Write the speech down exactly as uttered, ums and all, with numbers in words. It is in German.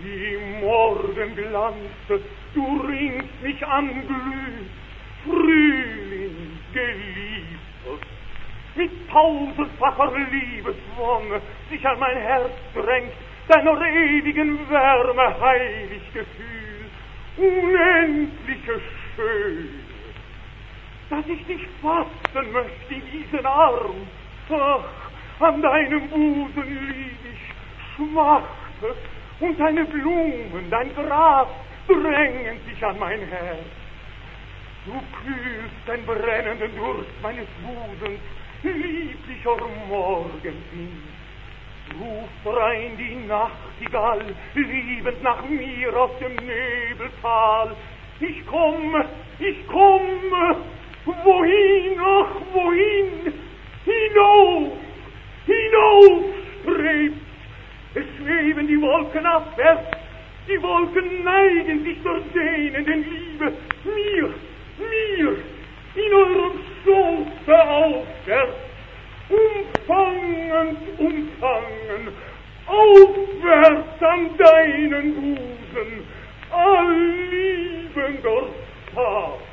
Im Morgenglanze, du ringst mich an Glüh, Frühling, Geliebtes, mit tausendfacher Liebeswonne sich an mein Herz drängt, deiner ewigen Wärme heilig Gefühl, unendliche Schöne, dass ich dich fassen möchte in diesen Arm, ach, an deinem Busen lieg ich, schmachte, und deine Blumen, dein Gras drängen sich an mein Herz. Du kühlst den brennenden Durst meines Busens, lieblicher Morgenwind. Ruft rein die Nachtigall, liebend nach mir aus dem Nebeltal. Ich komme, ich komme, wohin, ach wohin, hinauf, hinauf strebt. Es schweben die Wolken abwärts, die Wolken neigen sich zur sehnenden Liebe, mir, mir, in eurem Schoße aufwärts, umfangend, umfangen, aufwärts an deinen Busen, allliebender Star.